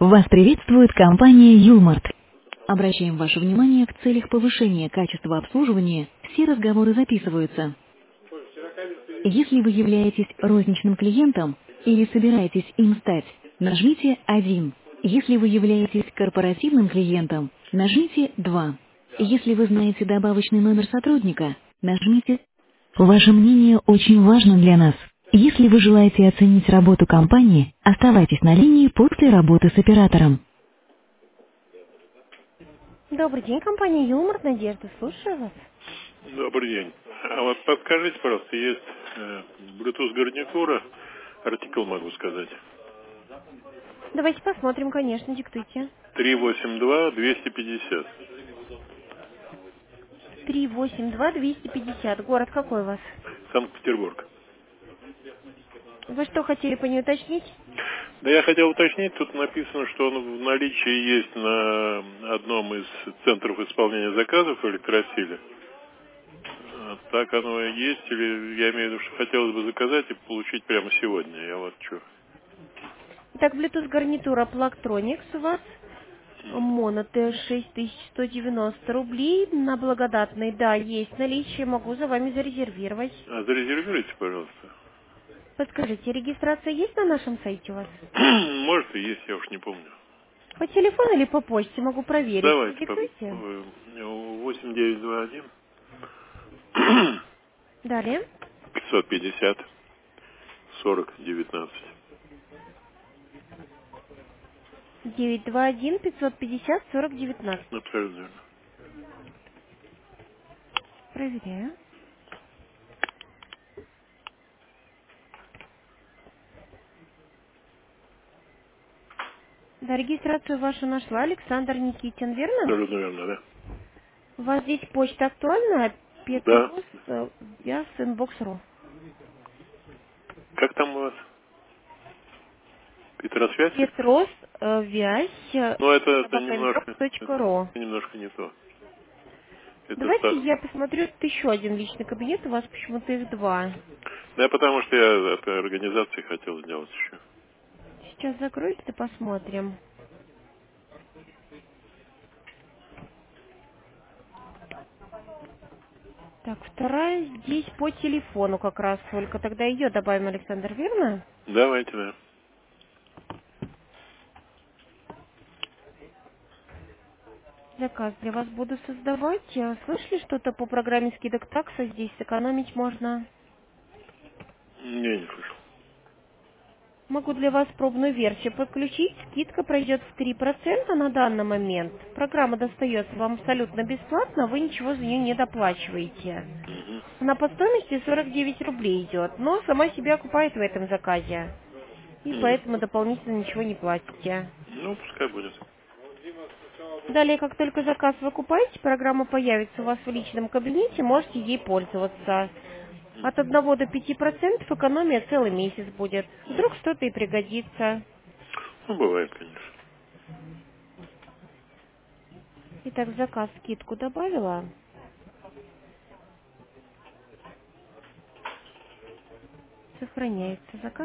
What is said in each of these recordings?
Вас приветствует компания Юлмарт. Обращаем ваше внимание, в целях повышения качества обслуживания все разговоры записываются. Если вы являетесь розничным клиентом или собираетесь им стать, нажмите 1. Если вы являетесь корпоративным клиентом, нажмите 2. Если вы знаете добавочный номер сотрудника, нажмите. Ваше мнение очень важно для нас. Если вы желаете оценить работу компании, оставайтесь на линии после работы с оператором. Добрый день, компания Юмор, Надежда, слушаю вас. Добрый день. А вот подскажите, пожалуйста, есть Bluetooth гарнитура, артикул могу сказать. Давайте посмотрим, конечно, диктуйте. 382-250. 382-250. Город какой у вас? Санкт-Петербург. Вы что хотели по ней уточнить? Да я хотел уточнить, тут написано, что он в наличии есть на одном из центров исполнения заказов в электросиле. Так оно и есть, или я имею в виду, что хотелось бы заказать и получить прямо сегодня. Я вот что. Итак, Bluetooth гарнитура Plugtronics у вас. Моно Т6190 рублей на благодатной. Да, есть наличие, могу за вами зарезервировать. А зарезервируйте, пожалуйста. Подскажите, регистрация есть на нашем сайте у вас? Может и есть, я уж не помню. По телефону или по почте могу проверить. Давайте, Продиктуйте. 8921 Далее. 550 40 19. 921-550-4019. Абсолютно верно. Проверяю. Да, регистрацию вашу нашла. Александр Никитин, верно? Абсолютно верно, да? У вас здесь почта актуальна? Да. Петрос, я с inbox.ru. Как там у вас? Петросвязь? Петрос, вязь, Ну, это собакаinbox.ru. немножко не то. Это Давайте я посмотрю, тут еще один личный кабинет, у вас почему-то их два. Да, потому что я от организации хотел сделать еще. Сейчас закроется и посмотрим. Так, вторая здесь по телефону как раз только. Тогда ее добавим, Александр, верно? Давайте, да. Заказ для вас буду создавать. Слышали что-то по программе скидок такса? Здесь сэкономить можно. Не слышал. Могу для вас пробную версию подключить. Скидка пройдет в 3% на данный момент. Программа достается вам абсолютно бесплатно, вы ничего за нее не доплачиваете. Угу. Она по стоимости 49 рублей идет, но сама себя окупает в этом заказе. И поэтому дополнительно ничего не платите. Ну, пускай будет. Далее, как только заказ вы окупаете, программа появится у вас в личном кабинете, можете ей пользоваться. От 1 до 5% экономия целый месяц будет. Вдруг что-то и пригодится. Ну, бывает, конечно. Итак, заказ скидку добавила. Сохраняется заказ.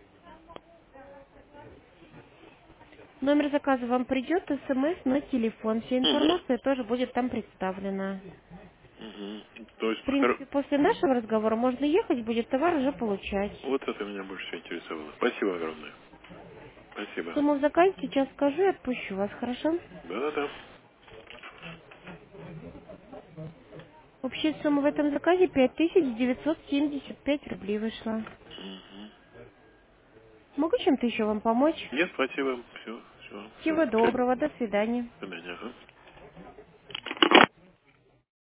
Номер заказа вам придет, смс на телефон. Вся Угу. информация тоже будет там представлена. Угу. То есть, В принципе, после нашего разговора можно ехать, будет товар уже получать. вот это меня больше всего интересовало. Спасибо огромное. Спасибо. Сумму в заказе сейчас скажу и отпущу вас, хорошо? Да-да-да. Общая сумма в этом заказе 5975 рублей вышла. Угу. Могу чем-то еще вам помочь? Нет, спасибо. Все, все, все. Всего доброго, до свидания. До свидания. Ага.